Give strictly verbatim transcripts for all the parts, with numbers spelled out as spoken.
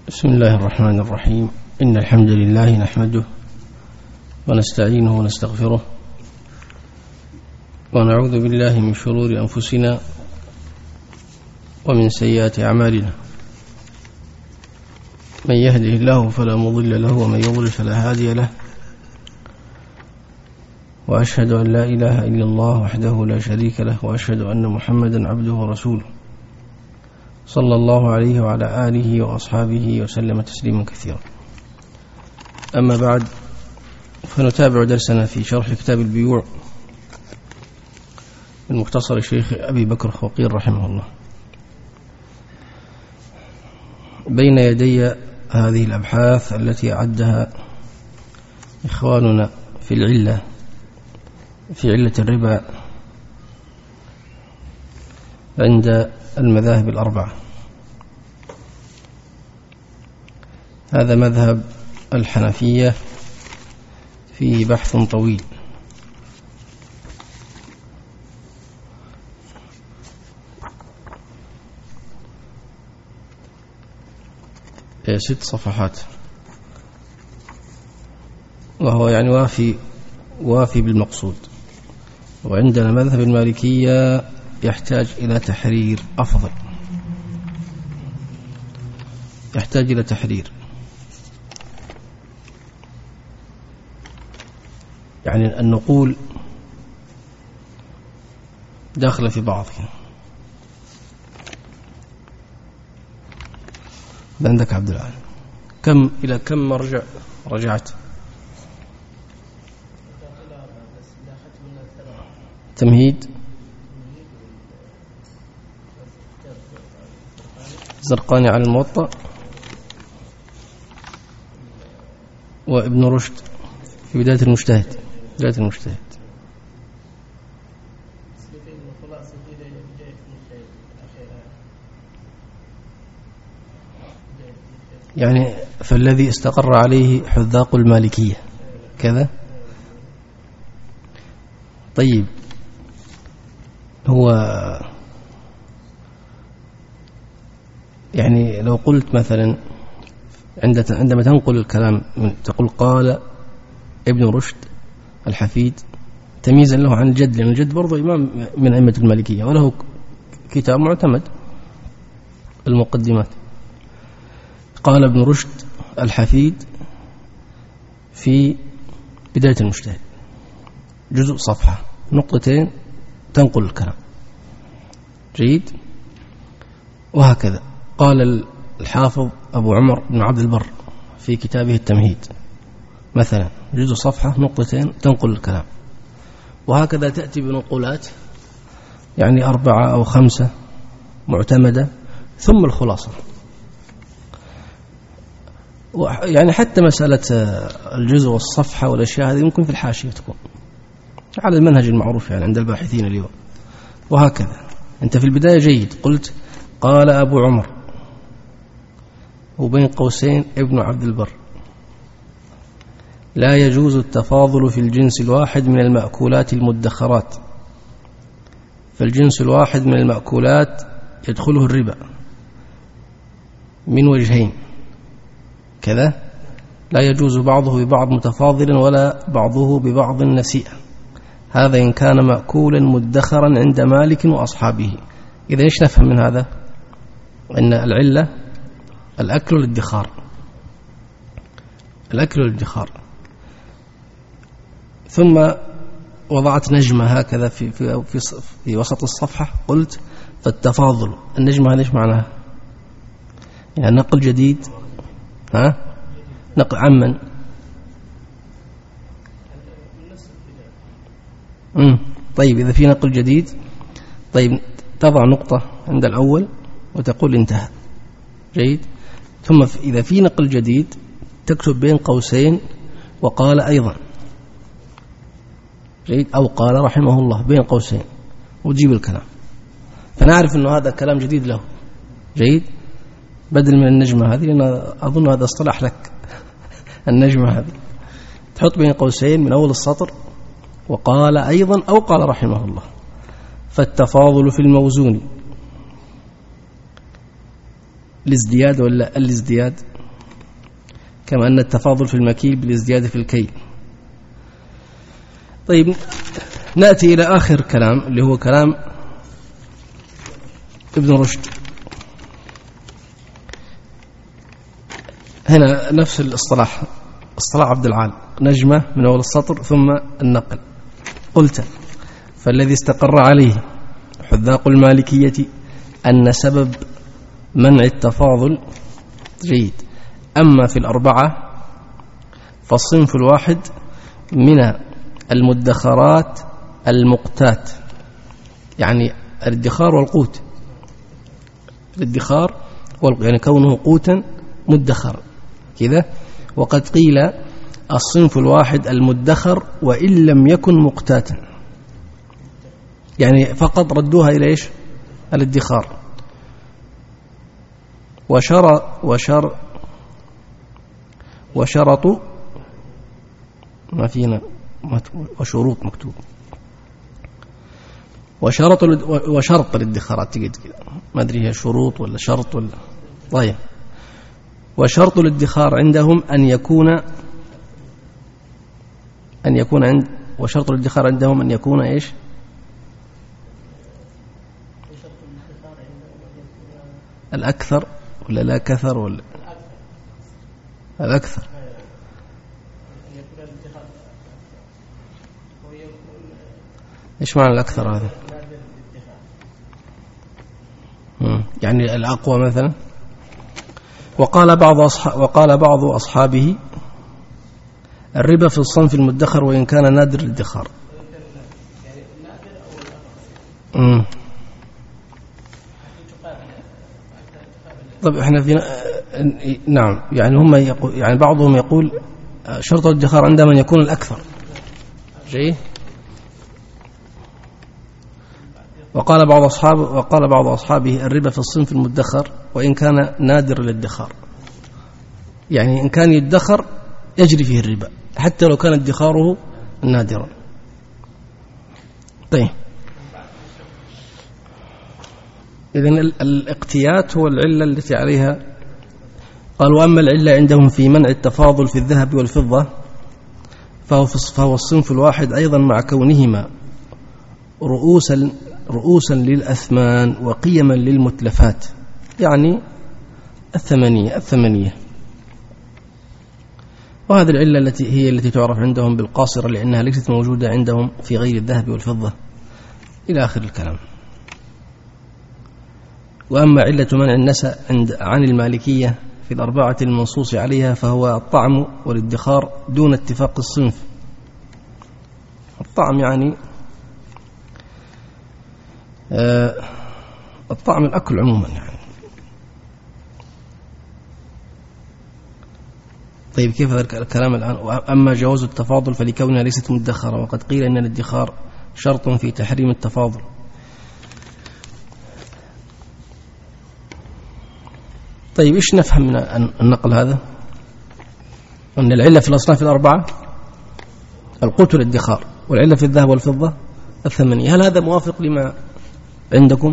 بسم الله الرحمن الرحيم. إن الحمد لله نحمده ونستعينه ونستغفره ونعوذ بالله من شرور أنفسنا ومن سيئات أعمالنا. من يهده الله فلا مضل له ومن يضلل فلا هادي له، وأشهد أن لا إله إلا الله وحده لا شريك له، وأشهد أن محمدا عبده ورسوله صلى الله عليه وعلى آله وأصحابه وسلم تسليما كثيرا. أما بعد، فنتابع درسنا في شرح كتاب البيوع من مختصر الشيخ أبي بكر خوقير رحمه الله. بين يدي هذه الأبحاث التي أعدها إخواننا في العلة في علة الربا عند المذاهب الأربعة. هذا مذهب الحنفية فيه بحث طويل، ست صفحات، وهو يعني وافي وافي بالمقصود. وعندنا مذهب المالكية يحتاج إلى تحرير أفضل، يحتاج إلى تحرير، يعني النقول داخل في بعضها. عندك عبد العال، كم إلى كم مرجع رجعت؟ تمهيد زرقاني على الموطأ، وابن رشد في بداية المجتهد بداية المجتهد يعني فالذي استقر عليه حذاق المالكية كذا. طيب، هو يعني لو قلت مثلا عندما تنقل الكلام تقول قال ابن رشد الحفيد تمييزا له عن الجد، لأن الجد برضو إمام من أئمة المالكية وله كتاب معتمد المقدمات. قال ابن رشد الحفيد في بداية المجتهد، جزء صفحة نقطتين تنقل الكلام، جيد. وهكذا قال الحافظ أبو عمر بن عبد البر في كتابه التمهيد مثلا، جزء صفحة نقطتين تنقل الكلام. وهكذا تأتي بنقولات يعني أربعة أو خمسة معتمدة، ثم الخلاصة. يعني حتى مسألة الجزء والصفحة والأشياء هذه ممكن في الحاشية تكون على المنهج المعروف يعني عند الباحثين اليوم. وهكذا أنت في البداية جيد قلت قال أبو عمر وبين قوسين ابن عبد البر لا يجوز التفاضل في الجنس الواحد من المأكولات المدخرات، فالجنس الواحد من المأكولات يدخله الربا من وجهين كذا، لا يجوز بعضه ببعض متفاضلا ولا بعضه ببعض نسيئا، هذا إن كان مأكولا مدخرا عند مالك وأصحابه. إذا إيش نفهم من هذا؟ أن العلة الأكل والادخار، الأكل والادخار. ثم وضعت نجمة هكذا في, في, في, في وسط الصفحة، قلت فالتفاضل. النجمة هذا إيش معناها؟ يعني نقل جديد، ها؟ نقل عمن؟ مم. طيب، إذا في نقل جديد، طيب تضع نقطة عند الأول وتقول انتهى، جيد. ثم إذا في نقل جديد تكتب بين قوسين وقال أيضا، جيد، أو قال رحمه الله بين قوسين، وتجيب الكلام، فنعرف أنه هذا كلام جديد له، جيد، بدل من النجمة هذه، لأن أظن هذا اصطلح لك النجمة هذه، تحط بين قوسين من أول السطر وقال أيضا أو قال رحمه الله. فالتفاضل في الموزون الازدياد ولا الازدياد؟ كما أن التفاضل في المكيل بالازدياد في الكيل. طيب نأتي إلى آخر كلام اللي هو كلام ابن رشد. هنا نفس الاصطلاح، اصطلاح عبد العال، نجمة من أول السطر ثم النقل. قلت: فالذي استقر عليه حذاق المالكية أن سبب منع التفاضل جيد. أما في الأربعة فالصنف الواحد من المدخرات المقتات، يعني الادخار والقوت، الادخار يعني كونه قوتا مدخر كذا. وقد قيل الصنف الواحد المدخر وإن لم يكن مقتاتا، يعني فقط ردوها إلى إيش؟ الادخار. وشر وشر وشرط ما فينا وشروط مكتوب وشرط وشرط الادخارات تجد كده، ما أدري هي شروط ولا شرط ولا. طيب وشرط الادخار عندهم أن يكون أن يكون عند وشرط الادخار عندهم أن يكون إيش؟ الأكثر ولا لا كثر ولا الأكثر؟ إيش معنى الأكثر هذا؟ يعني الأقوى مثلا. وقال بعض أصحاب وقال بعض أصحابه الربا في الصنف المدخر وإن كان نادر الادخار. امم طب احنا في نعم، يعني هم يقول يعني بعضهم يقول شرط الادخار عندما يكون الأكثر. جيد. وقال بعض أصحاب وقال بعض أصحابه الربا في الصنف المدخر وإن كان نادر الادخار، يعني إن كان يدخر يجري فيه الربا حتى لو كان ادخاره نادرا. طيب إذن الاقتيات هو العلة التي عليها. قال: وأما العلة عندهم في منع التفاضل في الذهب والفضة فهو, فهو الصنف الواحد أيضا مع كونهما رؤوسا رؤوسا للأثمان وقيما للمتلفات، يعني الثمانية الثمانية وهذه العلة التي هي التي تعرف عندهم بالقاصرة لأنها ليست موجودة عندهم في غير الذهب والفضة إلى آخر الكلام. وأما علة منع النسأ عند عن المالكية في الأربعة المنصوص عليها فهو الطعم والادخار دون اتفاق الصنف. الطعم يعني آه الطعم الأكل عموما يعني. طيب كيف هذا الكلام الآن؟ أما جواز التفاضل فلكونها ليست مدخرة، وقد قيل أن الادخار شرط في تحريم التفاضل. طيب إيش نفهم من النقل هذا؟ أن العلة في الأصناف الأربعة القوت والادخار، والعلة في الذهب والفضة الثمانية. هل هذا موافق لما عندكم؟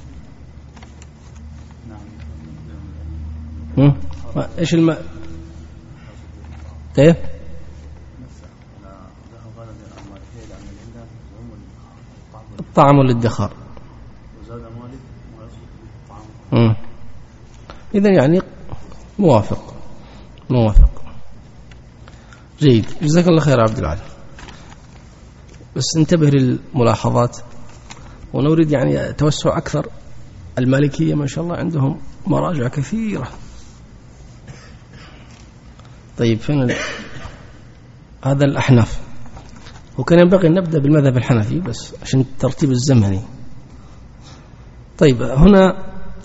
هم؟ إيش الماء؟ كيف؟ الطعم والادخار. إذن يعني موافق موافق. جيد، جزاك الله خير عبد العال. بس انتبه للملاحظات، ونريد يعني توسع أكثر. المالكية ما شاء الله عندهم مراجع كثيرة. طيب فين هذا الأحناف؟ وكان ينبغي أن نبدأ بالمذهب الحنفي بس عشان الترتيب الزمني. طيب هنا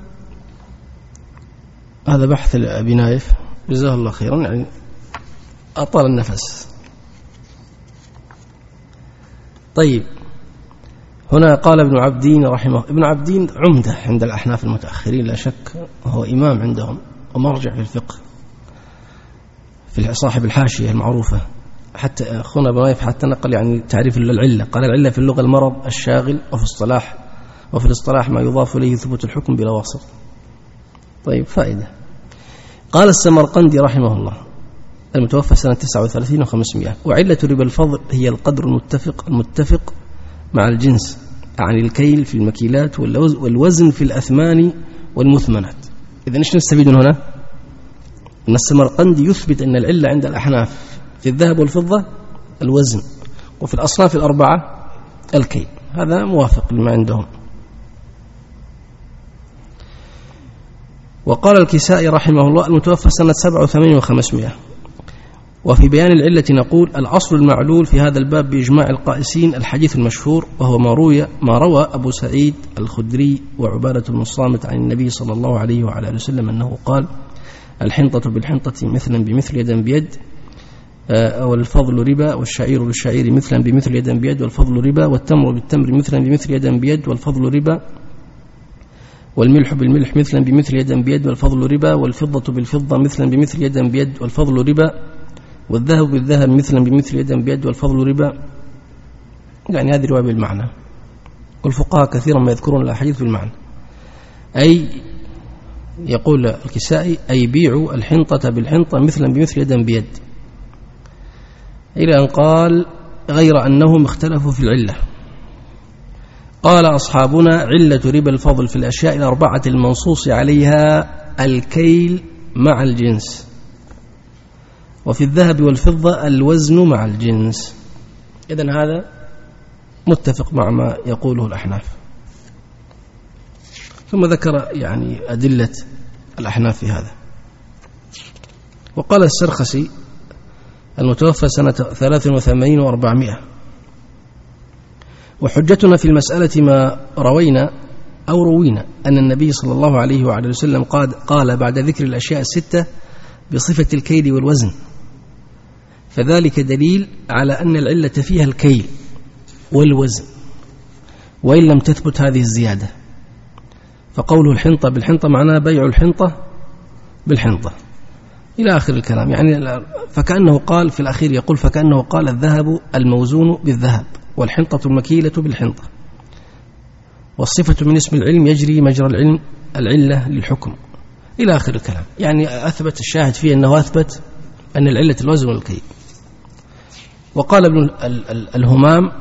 هذا بحث لأبي نايف جزاه الله خيرا، يعني أطال النفس. طيب هنا قال ابن عبدين رحمه ابن عبدين عمدة عند الأحناف المتأخرين لا شك، وهو إمام عندهم ومرجع في الفقه، في صاحب الحاشية المعروفة. حتى أخونا ابن نايف حتى نقل يعني تعريف العلة، قال العلة في اللغة المرض الشاغل، وفي الاصطلاح وفي الاصطلاح ما يضاف إليه ثبوت الحكم بلا واسطة. طيب فائدة. قال السمرقندي رحمه الله المتوفى سنة تسعة وثلاثين وخمسمائة. وعلة ربا الفضل هي القدر المتفق المتفق مع الجنس عن الكيل في المكيلات والوزن في الأثمان والمثمنات. إذن إيش نستفيد من هنا؟ أن السمرقندي يثبت أن العلة عند الأحناف في الذهب والفضة الوزن، وفي الأصناف الأربعة الكيل. هذا موافق لما عندهم. وقال الكسائي رحمه الله المتوفى سنة سبعة وثمانين وخمسمائة. وفي بيان العلة نقول الأصل المعلول في هذا الباب بإجماع القائسين الحديث المشهور، وهو ما روي ما روى أبو سعيد الخدري وعبادة بن الصامت عن النبي صلى الله عليه وعلى آله وسلم أنه قال الحنطة بالحنطة مثلا بمثل يدا بيد، والفضل ربا، والشعير بالشعير مثلا بمثل يدا بيد والفضل ربا، والتمر بالتمر مثلا بمثل يدا بيد والفضل ربا، والملح بالملح مثلا بمثل يدا بيد والفضل ربا، والفضة بالفضة مثلا بمثل يدا بيد والفضل ربا، والذهب بالذهب مثلا بمثل يدا بيد والفضل ربا. يعني هذه رواية بالمعنى، والفقهاء كثيرا ما يذكرون الأحاديث بالمعنى. أي يقول الكسائي أي بيعوا الحنطة بالحنطة مثلا بمثل يدا بيد، إلى أن قال غير أنهم اختلفوا في العلة. قال أصحابنا علة ربا الفضل في الأشياء الأربعة المنصوص عليها الكيل مع الجنس، وفي الذهب والفضة الوزن مع الجنس. إذن هذا متفق مع ما يقوله الأحناف. ثم ذكر يعني أدلة الأحناف في هذا. وقال السرخسي المتوفى سنة ثلاث وثمانين وأربعمائة وحجتنا في المسألة ما روينا أو روينا أن النبي صلى الله عليه وعلى وسلم قال بعد ذكر الأشياء الستة بصفة الكيل والوزن، فذلك دليل على أن العلة فيها الكيل والوزن، وإن لم تثبت هذه الزيادة. فقوله الحنطة بالحنطة معناه بيع الحنطة بالحنطة إلى آخر الكلام. يعني فكأنه قال في الأخير يقول فكأنه قال الذهب الموزون بالذهب والحنطة المكيلة بالحنطة، والصفة من اسم العلم يجري مجرى العلم العلة للحكم إلى آخر الكلام. يعني أثبت الشاهد فيه أنه أثبت أن العلة الوزن والكيل. وقال ابن الهمام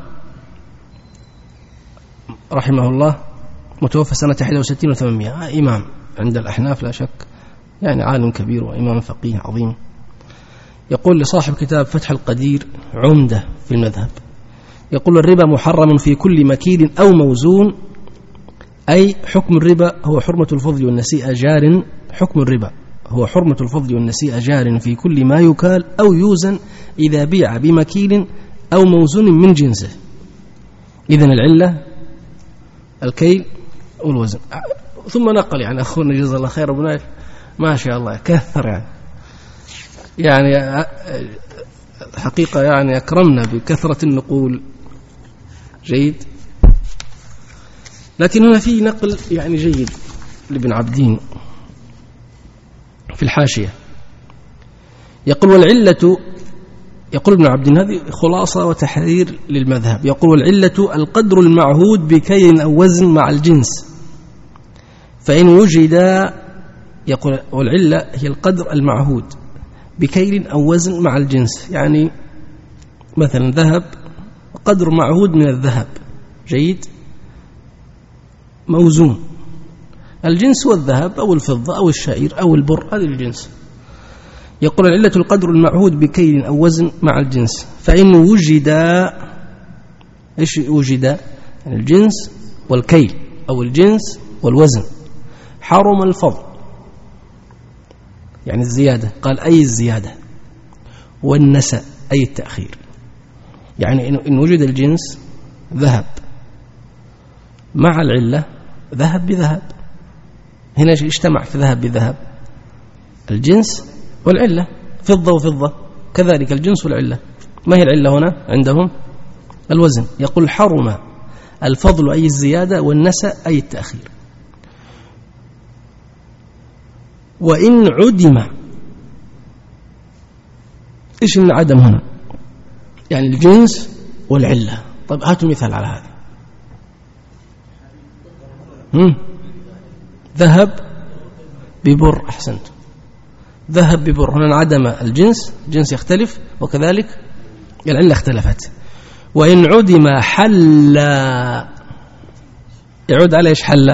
رحمه الله متوفى سنة واحد وستين وثمانمائة، إمام عند الأحناف لا شك، يعني عالم كبير وإمام فقيه عظيم. يقول لصاحب كتاب فتح القدير عمدة في المذهب، يقول الربا محرم في كل مكيل أو موزون، أي حكم الربا هو حرمة الفضل والنسيئة جار حكم الربا هو حرمة الفضل والنسيئة جار في كل ما يكال أو يوزن إذا بيع بمكيل أو موزون من جنسه. إذن العلة الكيل والوزن. ثم نقل يعني أخونا جزا الله خير ابن ما شاء الله كثر يعني يعني حقيقة يعني أكرمنا بكثرة النقول. جيد. لكن هنا في نقل يعني جيد لابن عبدين في الحاشية، يقول والعلة، يقول ابن عبدين هذه خلاصة وتحرير للمذهب، يقول والعلة القدر المعهود بكيل أو وزن مع الجنس، فإن وجد، يقول والعلة هي القدر المعهود بكيل أو وزن مع الجنس. يعني مثلا ذهب قدر معهود من الذهب، جيد، موزون، الجنس والذهب أو الفضة أو الشعير أو البر، هذا الجنس. يقول العلة القدر المعهود بكيل أو وزن مع الجنس، فإن وجد، إيش وجد؟ يعني الجنس والكيل أو الجنس والوزن، حرم الفضل يعني الزيادة، قال أي الزيادة، والنسأ أي التأخير. يعني إن وجد الجنس ذهب مع العلة ذهب بذهب، هنا اجتمع في ذهب بذهب الجنس والعلة، فضة وفضة، كذلك الجنس والعلة. ما هي العلة هنا عندهم؟ الوزن. يقول حرم الفضل أي الزيادة، والنسأ أي التأخير. وإن عدم، إيش العدم هنا؟ يعني الجنس والعلة. طيب هاتوا مثال على هذا. هم؟ ذهب ببر، أحسنت، ذهب ببر، هنا انعدم الجنس، الجنس يختلف، وكذلك العلة اختلفت. وإن عدم حل، يعود على إيش؟ حل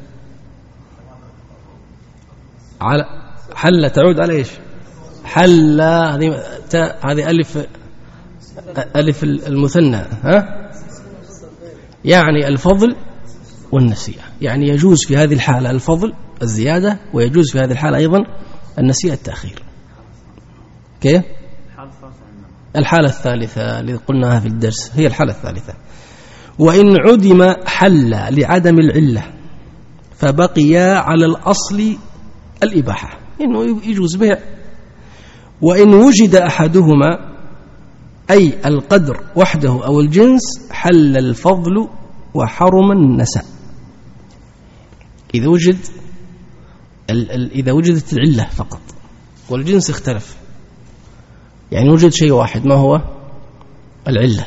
على حل، تعود على إيش؟ حل، هذه هذه ألف ألف المثنى، ها، يعني الفضل والنسيئة، يعني يجوز في هذه الحالة الفضل الزيادة، ويجوز في هذه الحالة أيضا النسيئة التأخير. كيف؟ الحالة الثالثة اللي قلناها في الدرس هي الحالة الثالثة. وإن عدم حل لعدم العلة فبقي على الأصل الإباحة، إنه يجوز بيع. وإن وجد أحدهما أي القدر وحده أو الجنس حل الفضل وحرم النساء. إذا وجد إذا وجدت العلة فقط والجنس اختلف، يعني وجد شيء واحد، ما هو؟ العلة،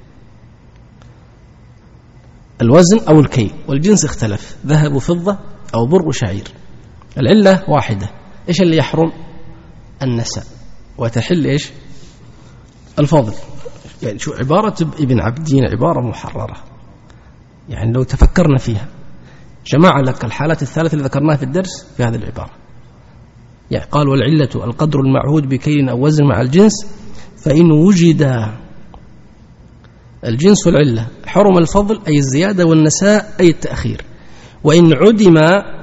الوزن أو الكي، والجنس اختلف، ذهب وفضة أو بر وشعير، العلة واحدة، إيش اللي يحرم؟ النساء، وتحل إيش؟ الفضل. يعني شو عبارة ابن عبدين؟ عبارة محررة، يعني لو تفكرنا فيها جمع لك الحالات الثلاثة اللي ذكرناها في الدرس في هذه العبارة. يعني قال والعلة القدر المعهود بكيل أو وزن مع الجنس، فإن وجد الجنس والعلة حرم الفضل أي الزيادة، والنساء أي التأخير. وإن عدم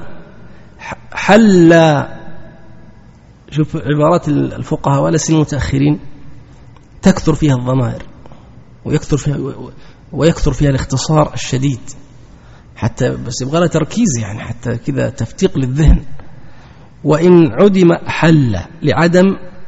حل، شوف عبارات الفقهاء ولا سن المتأخرين تكثر فيها الضمائر، ويكثر فيها ويكثر فيها الاختصار الشديد، حتى بس يبغى له تركيز، يعني حتى كذا تفتيق للذهن. وإن عدم حل لعدم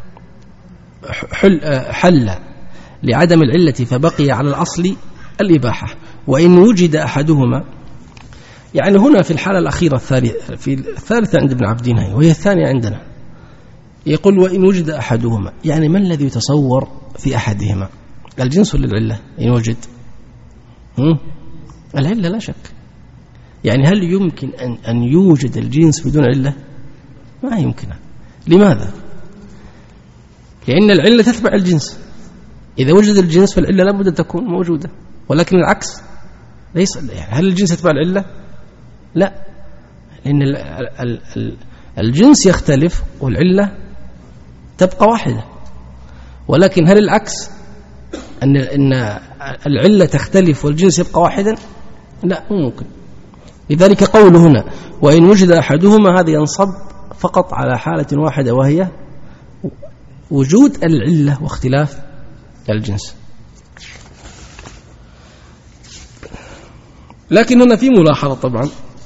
حل, حل لعدم العلة فبقي على الأصل الإباحة. وإن وجد أحدهما، يعني هنا في الحالة الأخيرة الثالثة، في الثالثة عند ابن عبدين وهي الثانية عندنا، يقول وإن وجد أحدهما، يعني ما الذي يتصور في أحدهما؟ الجنس ولا العلة؟ إن وجد العلة لا شك. يعني هل يمكن أن, أن يوجد الجنس بدون علة؟ ما يمكن. لماذا؟ لأن العلة تتبع الجنس، إذا وجد الجنس فالعلة لابد أن تكون موجودة، ولكن العكس ليس. يعني هل الجنس يتبع العلة؟ لا، لأن ال ال ال الجنس يختلف والعلة تبقى واحدة. ولكن هل العكس، أن إن العلة تختلف والجنس يبقى واحدا؟ لا، ممكن. لذلك قول هنا وإن وجد أحدهما، هذا ينصب فقط على حالة واحدة، وهي وجود العلة واختلاف الجنس. لكن هنا في ملاحظة طبعا،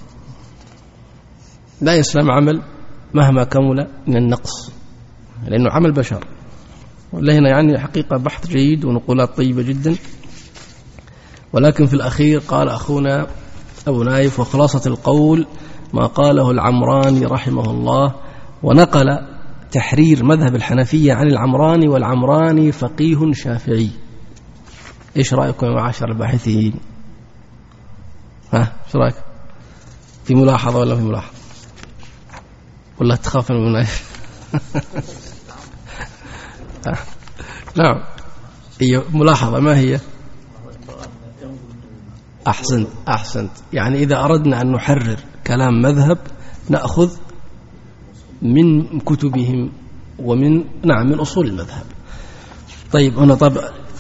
لا يسلم عمل مهما كمل من النقص، لأنه عمل بشر. والله هنا يعني حقيقة بحث جيد ونقولات طيبة جدا، ولكن في الأخير قال أخونا أبو نايف وخلاصة القول ما قاله العمراني رحمه الله، ونقل تحرير مذهب الحنفية عن العمراني، والعمراني فقيه شافعي. إيش رأيكم يا معاشر الباحثين؟ ها إيش رأيك؟ في ملاحظة ولا في ملاحظة؟ ولا تخاف من المنايف؟ نعم، هي ملاحظة. ما هي؟ أحسنت أحسنت يعني إذا أردنا أن نحرر كلام مذهب نأخذ من كتبهم ومن نعم من أصول المذهب. طيب هنا طبعا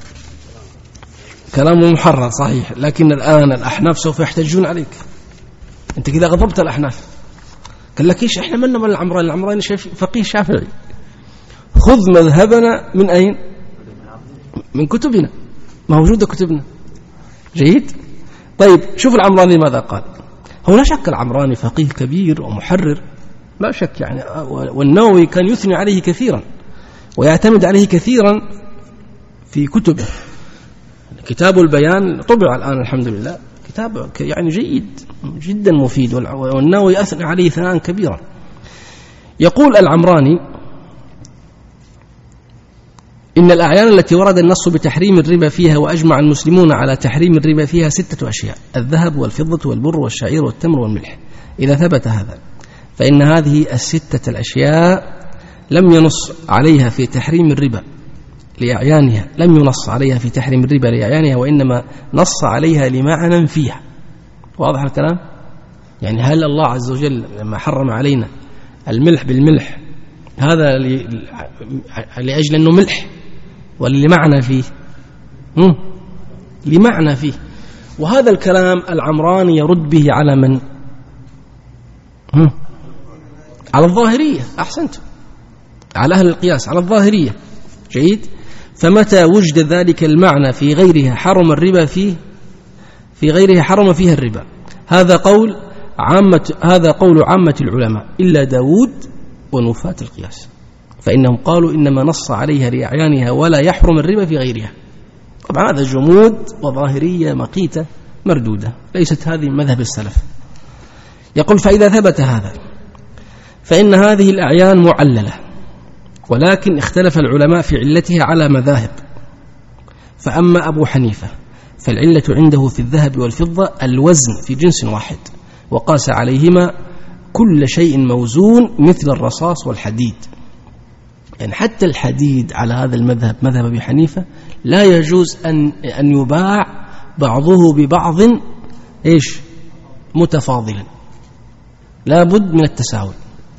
كلامه محرر صحيح، لكن الآن الأحناف سوف يحتجون عليك. أنت كذا غضبت الأحناف، قال لك إيش إحنا منا من العمراني؟ العمراني فقيه شافعي. خذ مذهبنا من أين؟ من كتبنا، موجودة كتبنا. جيد. طيب شوف العمراني ماذا قال. هو لا شك العمراني فقيه كبير ومحرر، لا شك يعني، والنووي كان يثني عليه كثيرا ويعتمد عليه كثيرا في كتبه. كتاب البيان طبع الآن الحمد لله، كتاب يعني جيد جدا مفيد، والنووي أثنى عليه ثناء كبيرا. يقول العمراني إن الأعيان التي ورد النص بتحريم الربا فيها وأجمع المسلمون على تحريم الربا فيها ستة أشياء: الذهب والفضة والبر والشعير والتمر والملح. إذا ثبت هذا فإن هذه الستة الأشياء لم ينص عليها في تحريم الربا لأعيانها، لم ينص عليها في تحريم الربا لأعيانها، وإنما نص عليها لمعنى فيها. واضح الكلام؟ يعني هل الله عز وجل لما حرم علينا الملح بالملح هذا لأجل أنه ملح ولا لمعنى فيه؟ هم؟ لمعنى فيه. وهذا الكلام العمراني يرد به على من؟ هم؟ على الظاهرية. أحسنت، على أهل القياس، على الظاهرية. جيد. فمتى وجد ذلك المعنى في غيرها حرم الربا فيه، في غيرها حرم فيها الربا. هذا قول عامة، هذا قول عامة العلماء إلا داود ونفاة القياس، فإنهم قالوا إنما نص عليها لأعيانها ولا يحرم الربا في غيرها. طبعا هذا جمود وظاهرية مقيتة مردودة، ليست هذه مذهب السلف. يقول فإذا ثبت هذا فإن هذه الأعيان معللة، ولكن اختلف العلماء في علتها على مذاهب. فأما أبو حنيفة فالعلة عنده في الذهب والفضة الوزن في جنس واحد، وقاس عليهما كل شيء موزون مثل الرصاص والحديد. يعني حتى الحديد على هذا المذهب، مذهب أبي حنيفة، لا يجوز أن أن يباع بعضه ببعض إيش متفاضلا، لا بد من التساوي.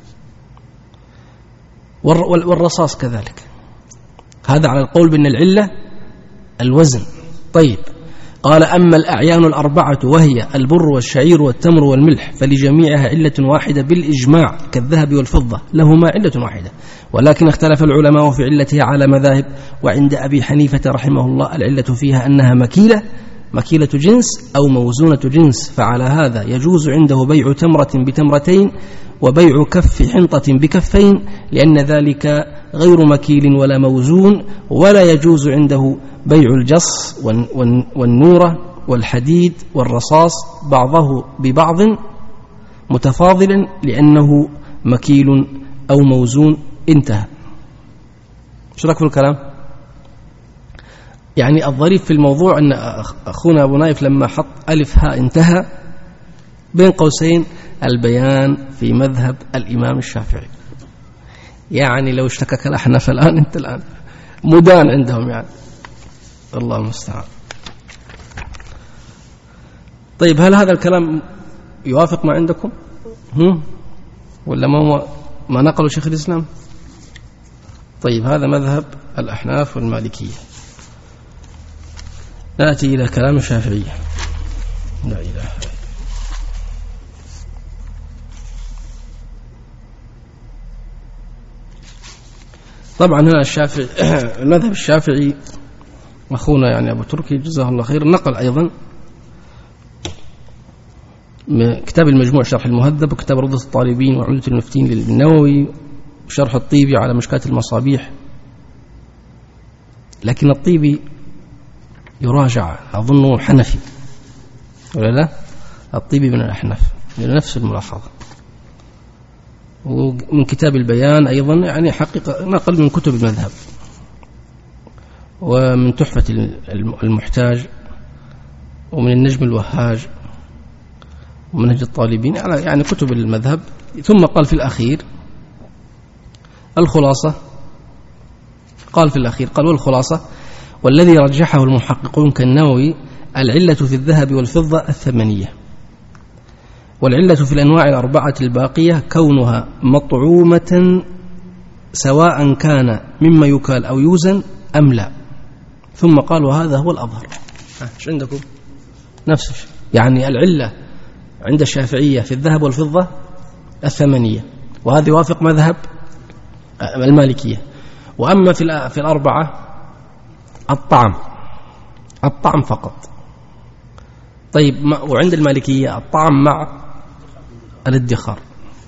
والرصاص كذلك. هذا على القول بأن العلة الوزن. طيب، قال أما الأعيان الأربعة وهي البر والشعير والتمر والملح فلجميعها علة واحدة بالإجماع كالذهب والفضة، لهما علة واحدة، ولكن اختلف العلماء في علتها على مذاهب. وعند أبي حنيفة رحمه الله العلة فيها أنها مكيلة، مكيلة جنس أو موزونة جنس، فعلى هذا يجوز عنده بيع تمرة بتمرتين وبيع كف حنطة بكفين، لأن ذلك غير مكيل ولا موزون. ولا يجوز عنده بيع الجص والنورة والحديد والرصاص بعضه ببعض متفاضلا لأنه مكيل أو موزون. انتهى. شو رأيك في الكلام؟ يعني الظريف في الموضوع أن أخونا أبو نايف لما حط ألف ها انتهى بين قوسين البيان في مذهب الإمام الشافعي. يعني لو اشتكك الأحناف الآن أنت الآن مدان عندهم، يعني الله المستعان. طيب، هل هذا الكلام يوافق ما عندكم هم؟ ولا ما ما نقله شيخ الإسلام؟ طيب، هذا مذهب الأحناف والمالكية. نأتي إلى كلام الشافعية. لا إله. طبعا هنا الشافعي المذهب الشافعي أخونا يعني أبو تركي جزاه الله خير نقل أيضا كتاب المجموع شرح المهذب وكتاب روضة الطالبين وعمدة المفتين للنووي وشرح الطيبي على مشكاة المصابيح. لكن الطيبي يراجع، أظنه حنفي ولا لا؟ الطيبي من الأحناف لنفس الملاحظة. ومن كتاب البيان أيضا يعني حقيقة نقل من كتب المذهب، ومن تحفة المحتاج، ومن النجم الوهاج، ومنهج الطالبين، يعني كتب المذهب. ثم قال في الأخير الخلاصة، قال في الأخير قال والخلاصة والذي رجحه المحققون كالنووي العلة في الذهب والفضة الثمنية، والعلة في الأنواع الأربعة الباقية كونها مطعومة سواء كان مما يكال أو يوزن أم لا. ثم قال وهذا هو الأظهر. ايش عندكم؟ نفس الشيء، يعني العلة عند الشافعية في الذهب والفضة الثمنية، وهذا يوافق مذهب المالكية. وأما في في الأربعة الطعم، الطعم فقط. طيب، وعند المالكية الطعم مع الادخار.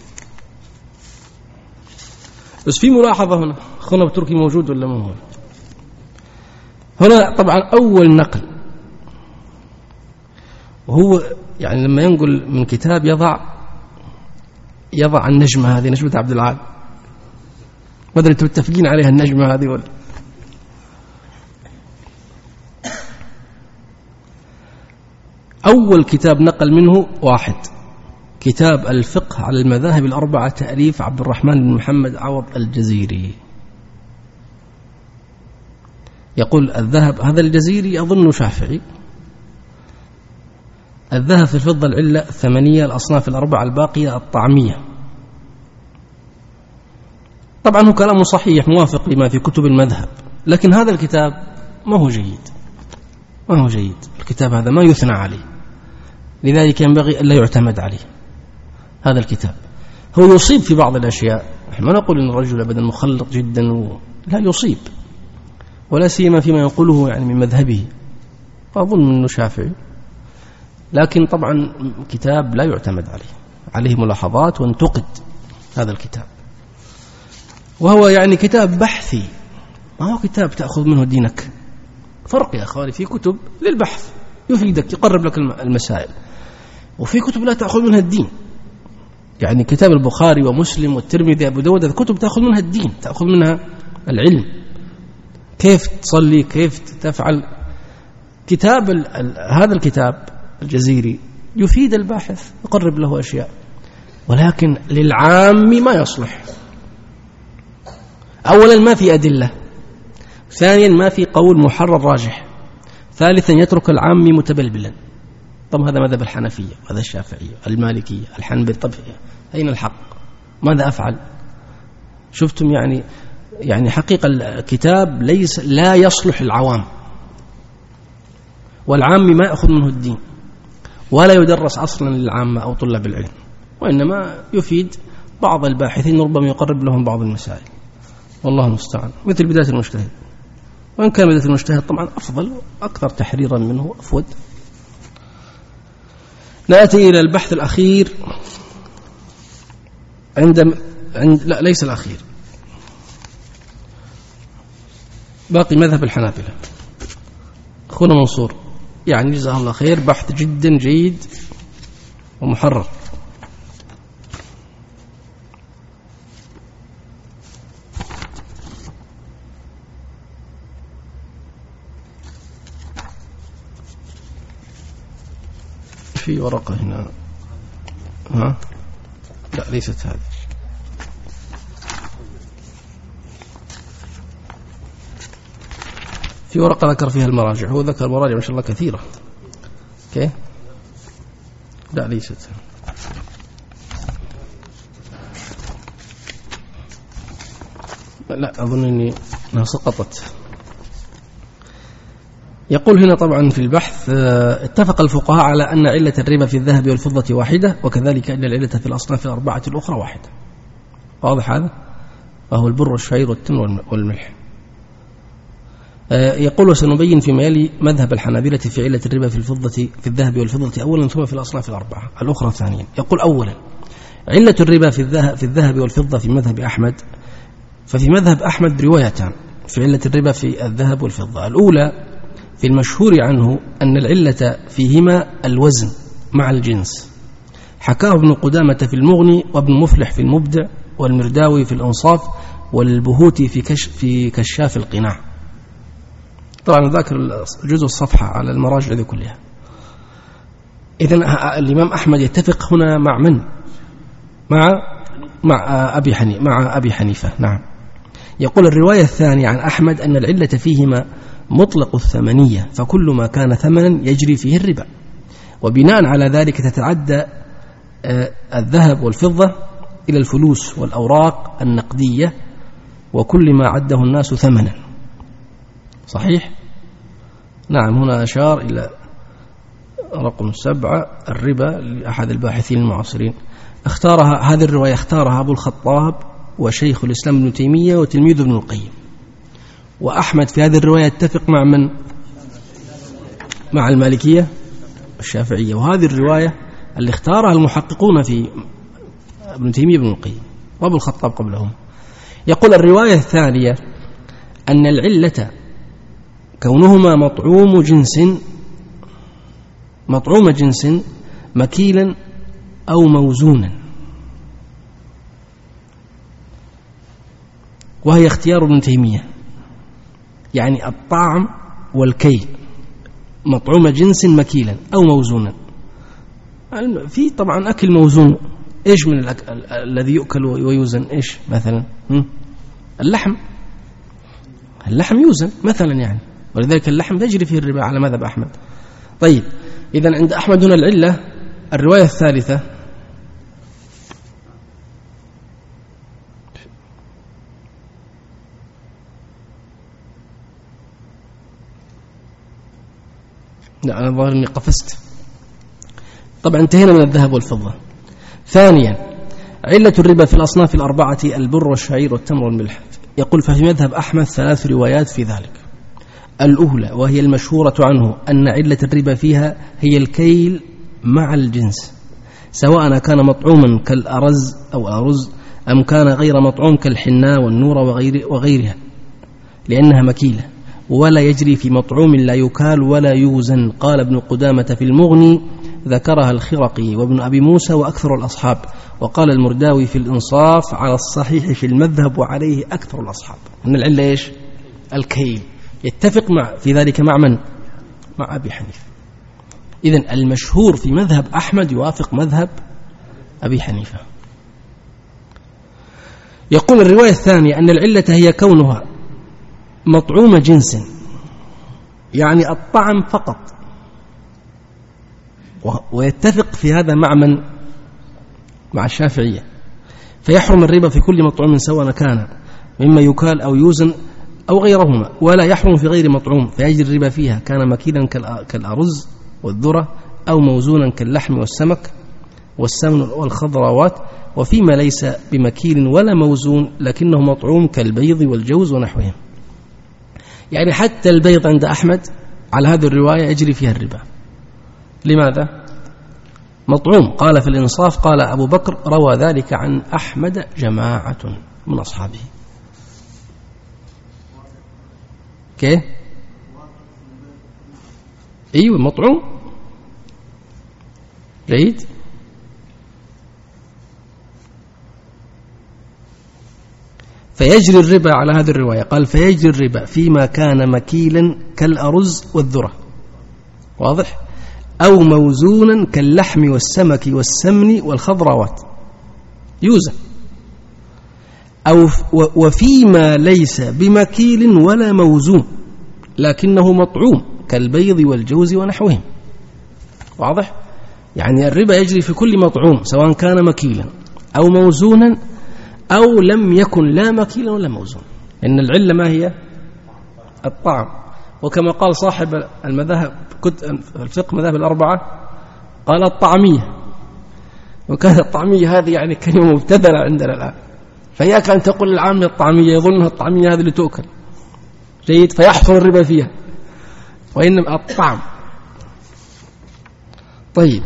بس في ملاحظة هنا، أخونا بتركي موجود ولا ما هو؟ هنا طبعا أول نقل، وهو يعني لما ينقل من كتاب يضع يضع النجمة هذه، نجمة عبد العال، ما أدري متفقين عليها النجمة هذه ولا؟ أول كتاب نقل منه واحد كتاب الفقه على المذاهب الأربعة تأليف عبد الرحمن بن محمد عوض الجزيري. يقول الذهب، هذا الجزيري أظن شافعي، الذهب في الفضة العلة الثمنية الأصناف الأربعة الباقية الطعمية. طبعا هو كلام صحيح موافق لما في كتب المذهب، لكن هذا الكتاب ما هو جيد، ما هو جيد الكتاب هذا، ما يثنى عليه، لذلك ينبغي ألا يعتمد عليه. هذا الكتاب هو يصيب في بعض الأشياء، نحن ما نقول إن الرجل أبدا مخلط جدا و... لا، يصيب، ولا سيما فيما يقوله يعني من مذهبه، أظن أنه شافعي، لكن طبعا كتاب لا يعتمد عليه، عليه ملاحظات وانتقد هذا الكتاب، وهو يعني كتاب بحثي، ما هو كتاب تأخذ منه دينك. فرق يا أخواني، في كتب للبحث يفيدك يقرب لك المسائل، وفي كتب لا تأخذ منها الدين. يعني كتاب البخاري ومسلم والترمذي أبو داود كتب تأخذ منها الدين، تأخذ منها العلم، كيف تصلي، كيف تفعل. كتاب ال ال هذا الكتاب الجزيري يفيد الباحث، يقرب له أشياء، ولكن للعام ما يصلح. أولا ما في أدلة، ثانيا ما في قول محرر راجح، ثالثا يترك العام متبلبلا. طب هذا مذهب الحنفية، هذا الشافعية، المالكية، الحنبلية، طب أين الحق؟ ماذا أفعل؟ شفتم يعني يعني حقيقة الكتاب ليس لا يصلح العوام، والعام ما يأخذ منه الدين، ولا يدرس أصلا للعامة أو طلاب العلم، وإنما يفيد بعض الباحثين، ربما يقرب لهم بعض المسائل، والله المستعان، مثل بداية المجتهد. وإن كان بداية المجتهد طبعا أفضل أكثر تحريرا منه أفود. نأتي إلى البحث الأخير عند عند لا ليس الأخير، باقي مذهب الحنابلة. أخونا منصور يعني جزاه الله خير، بحث جدا جيد ومحرر. في ورقة هنا، ها لا ليست هذه، في ورقة ذكر فيها المراجع، هو ذكر مراجع ما شاء الله كثيرة. اوكي لا ليست، لا أظن أني أنها سقطت. يقول هنا طبعا في البحث: اتفق الفقهاء على أن علة الربا في الذهب والفضة واحدة، وكذلك أن العلة في الأصناف الأربعة الأخرى واحدة. واضح هذا؟ وهو البر والشعير والتمر والملح. يقول: وسنبين فيما يلي مذهب الحنابلة في علة الربا في الفضة في الذهب والفضة أولا، ثم في الأصناف الأربعة الأخرى ثانيا. يقول: أولا، علة الربا في الذهب في الذهب والفضة في مذهب أحمد، ففي مذهب أحمد روايتان في علة الربا في الذهب والفضة. الأولى في المشهور عنه أن العلة فيهما الوزن مع الجنس، حكاه ابن قدامة في المغني، وابن مفلح في المبدع، والمرداوي في الإنصاف، والبهوتي في كشف في كشاف القناع. طبعا ذاكر جزء الصفحة على المراجع ذي كلها. إذن الإمام أحمد يتفق هنا مع من؟ مع مع أبي حنيفة مع أبي حنيفة نعم. يقول: الرواية الثانية عن أحمد أن العلة فيهما مطلق الثمنية، فكل ما كان ثمنا يجري فيه الربا، وبناء على ذلك تتعدى الذهب والفضة إلى الفلوس والأوراق النقدية وكل ما عده الناس ثمنا. صحيح؟ نعم. هنا أشار إلى رقم سبعة، الربا، لأحد الباحثين المعاصرين. اختارها هذه الرواية اختارها أبو الخطاب وشيخ الإسلام ابن تيمية وتلميذ ابن القيم. وأحمد في هذه الرواية اتفق مع من؟ مع المالكية والشافعية. وهذه الرواية اللي اختارها المحققون في ابن تيمية ابن القيم وابو الخطاب قبلهم. يقول: الرواية الثانية أن العلة كونهما مطعوم جنس مطعوم جنس مكيلا أو موزونا، وهي اختيار ابن تيمية، يعني الطعم والكيل، مطعوم جنس مكيلا أو موزونا. في طبعا أكل موزون. إيش من الأكل الذي يؤكل ويوزن؟ إيش مثلا؟ اللحم، اللحم يوزن مثلا يعني، ولذلك اللحم تجري فيه الربا على مذهب أحمد. طيب إذن عند أحمد هنا العلة الرواية الثالثة لا أنا ظاهر أني قفزت. طبعا انتهينا من الذهب والفضة. ثانيا علة الربا في الأصناف الأربعة البر والشعير والتمر والملح. يقول ففي مذهب أحمد ثلاث روايات في ذلك. الأولى وهي المشهورة عنه أن علة الربا فيها هي الكيل مع الجنس، سواء كان مطعوما كالأرز أو أرز أم كان غير مطعوم كالحناء والنور وغير وغيرها، لأنها مكيلة ولا يجري في مطعوم لا يكال ولا يوزن. قال ابن قدامة في المغني ذكرها الخرقي وابن أبي موسى وأكثر الأصحاب، وقال المرداوي في الإنصاف على الصحيح في المذهب وعليه أكثر الأصحاب. أن العلة إيش؟ الكيل. يتفق مع في ذلك مع من؟ مع أبي حنيفة. إذن المشهور في مذهب أحمد يوافق مذهب أبي حنيفة. يقول الرواية الثانية أن العلة هي كونها مطعوم جنس، يعني الطعم فقط، ويتفق في هذا مع من؟ مع الشافعية، فيحرم الربا في كل مطعوم سواء كان مما يكال أو يوزن أو غيرهما، ولا يحرم في غير مطعوم فيجري الربا فيها كان مكيلا كالأرز والذرة أو موزونا كاللحم والسمك والسمن والخضروات، وفيما ليس بمكيل ولا موزون لكنه مطعوم كالبيض والجوز ونحوهم. يعني حتى البيض عند أحمد على هذه الرواية يجري فيها الربا. لماذا؟ مطعوم. قال في الإنصاف قال أبو بكر روى ذلك عن أحمد جماعة من أصحابه. كيف؟ أيوة مطعوم. جيد. فيجري الربا على هذه الرواية. قال فيجري الربا فيما كان مكيلا كالأرز والذرة، واضح؟ أو موزونا كاللحم والسمك والسمن والخضروات يوزن، أو وفيما ليس بمكيل ولا موزون لكنه مطعوم كالبيض والجوز ونحوهم، واضح؟ يعني الربا يجري في كل مطعوم سواء كان مكيلا أو موزونا أو لم يكن لا مكيلا ولا موزون، إن العلة ما هي؟ الطعم. وكما قال صاحب المذاهب الفقه مذاهب الأربعة قال الطعمية، وكانت الطعمية هذه يعني كلمة مبتذلة عندنا الآن، فإياك أن تقول العامة الطعمية يظنها الطعمية هذه اللي تؤكل، جيد، فيحصل الربا فيها، وإنما الطعم. طيب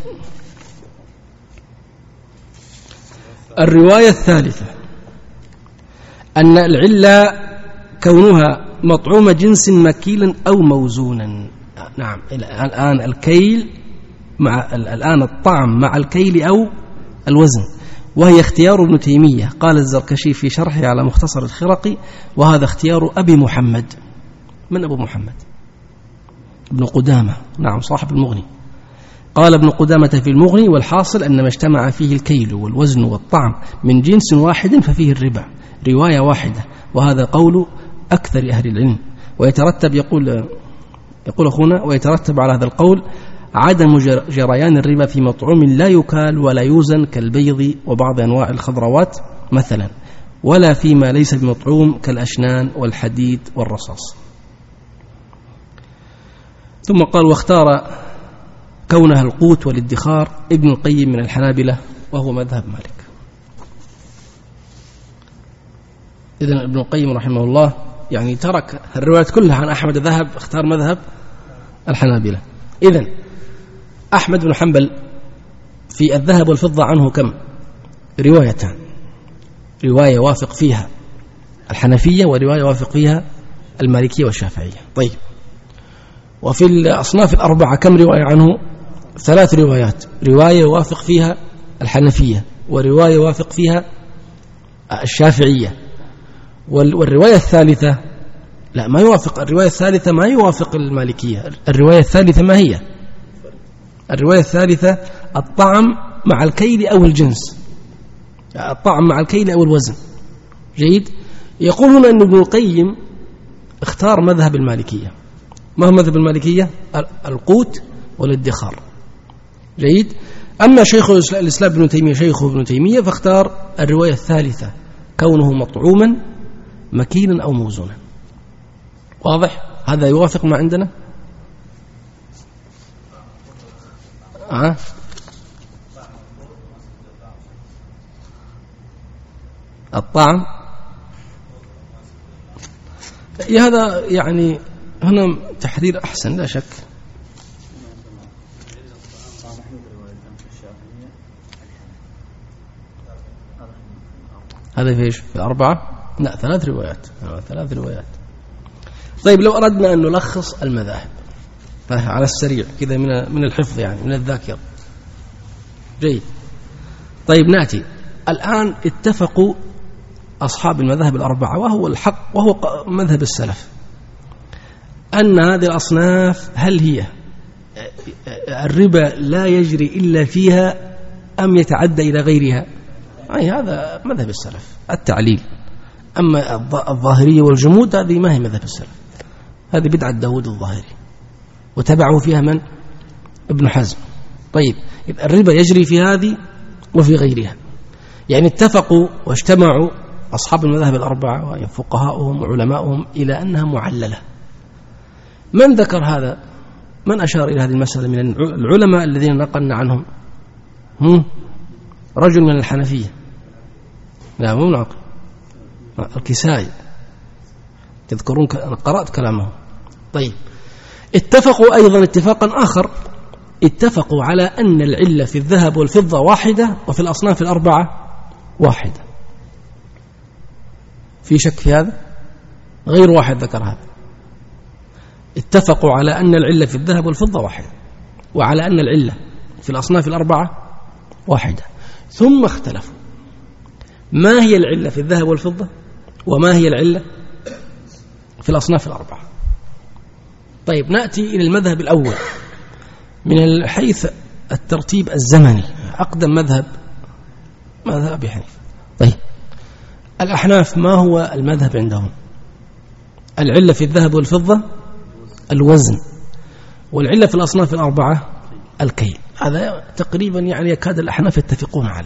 الرواية الثالثة أن العلة كونها مطعوم جنس مكيلا أو موزونا. نعم، الآن الكيل مع الآن الطعم مع الكيل أو الوزن، وهي اختيار ابن تيمية. قال الزركشي في شرحه على مختصر الخرقي وهذا اختيار أبي محمد. من أبو محمد؟ ابن قدامة، نعم، صاحب المغني. قال ابن قدامة في المغني والحاصل أن ما اجتمع فيه الكيل والوزن والطعم من جنس واحد ففيه الربا، رواية واحدة، وهذا قول أكثر أهل العلم. ويترتب يقول يقول أخونا ويترتب على هذا القول عدم جريان الربا في مطعوم لا يكال ولا يوزن كالبيض وبعض أنواع الخضروات مثلا، ولا فيما ليس بمطعوم كالأشنان والحديد والرصاص. ثم قال واختار كونها القوت والادخار ابن القيم من الحنابلة وهو مذهب مالك. إذن ابن القيم رحمه الله يعني ترك الروايات كلها عن أحمد ذهب اختار مذهب الحنابلة. إذن أحمد بن حنبل في الذهب والفضة عنه كم؟ روايتان، رواية وافق فيها الحنفية ورواية وافق فيها المالكية والشافعية. طيب وفي الأصناف الأربعة كم رواية عنه؟ ثلاث روايات، رواية وافق فيها الحنفية ورواية وافق فيها الشافعية، والرواية الثالثة لا ما يوافق، الرواية الثالثة ما يوافق المالكية. الرواية الثالثة ما هي؟ الرواية الثالثة الطعم مع الكيل أو الجنس، الطعم مع الكيل أو الوزن. جيد. يقول هنا أن ابن القيم اختار مذهب المالكية. ما هو مذهب المالكية؟ القوت والادخار. جيد. أما شيخ الإسلام ابن تيمية شيخه ابن تيمية فاختار الرواية الثالثة، كونه مطعوما مكينا أو موزونا. واضح؟ هذا يوافق ما عندنا؟ أه؟ الطعم هذا يعني هنا تحرير أحسن لا شك. هذا في ايش؟ في أربعة؟ لا ثلاث روايات. ثلاث روايات. طيب لو أردنا أن نلخص المذاهب على السريع كذا من من الحفظ يعني من الذاكرة. جيد. طيب نأتي الآن اتفقوا أصحاب المذاهب الأربعة وهو الحق وهو مذهب السلف أن هذه الأصناف هل هي الربا لا يجري إلا فيها أم يتعدى إلى غيرها؟ أي هذا مذهب السلف التعليل. أما الظاهرية والجمود هذه ما هي مذهب السلف، هذه بدعة داود الظاهري وتبعه فيها من؟ ابن حزم. طيب الربا يجري في هذه وفي غيرها، يعني اتفقوا واجتمعوا أصحاب المذاهب الأربعة وفقهاؤهم وعلماؤهم إلى أنها معللة. من ذكر هذا؟ من أشار إلى هذه المسألة من العلماء الذين نقلنا عنهم؟ هم؟ رجل من الحنفية، لا مو العقل، الكسائي، تذكرون قرأت كلامه. طيب اتفقوا أيضا اتفاقا آخر، اتفقوا على أن العلة في الذهب والفضة واحدة وفي الأصناف الأربعة واحدة. في شك في هذا؟ غير واحد ذكر هذا. اتفقوا على أن العلة في الذهب والفضة واحدة وعلى أن العلة في الأصناف الأربعة واحدة، ثم اختلفوا ما هي العلة في الذهب والفضة وما هي العلة في الأصناف الأربعة. طيب نأتي إلى المذهب الأول من حيث الترتيب الزمني، أقدم مذهب مذهب أبي حنيفة. طيب الأحناف ما هو المذهب عندهم؟ العلة في الذهب والفضة الوزن، والعلة في الأصناف الأربعة الكيل. هذا تقريبا يعني يكاد الأحناف يتفقون عليه.